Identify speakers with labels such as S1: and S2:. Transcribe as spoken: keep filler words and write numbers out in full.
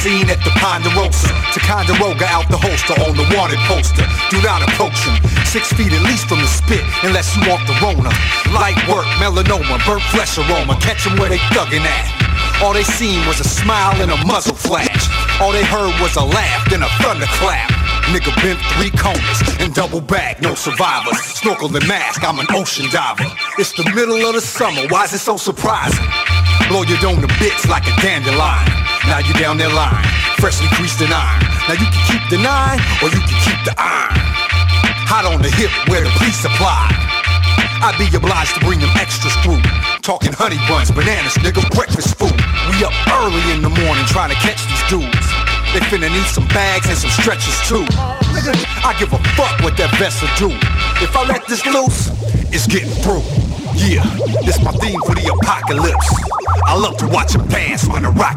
S1: scene at the Ponderosa. Ticonderoga out the holster on the wanted poster. Do not approach him, six feet at least from the spit, unless you want the Rona. Light work, melanoma, burnt flesh aroma. Catch him where they thuggin' at. All they seen was a smile and a muzzle flash. All they heard was a laugh, then a thunderclap. Nigga bent three corners and double back, no survivors. Snorkel and mask, I'm an ocean diver. It's the middle of the summer, why is it so surprising? Blow your dome to bits like a dandelion. Now you down that line, freshly creased in iron. Now you can keep the nine, or you can keep the iron. Hot on the hip where the police apply. I'd be obliged to bring them extras through. Talking honey buns, bananas, nigga, breakfast food. We up early in the morning trying to catch these dudes. They finna need some bags and some stretchers too. Nigga, I give a fuck what that vessel do. If I let this loose, it's getting through. Yeah, this my theme for the apocalypse. I love to watch them dance when the rocket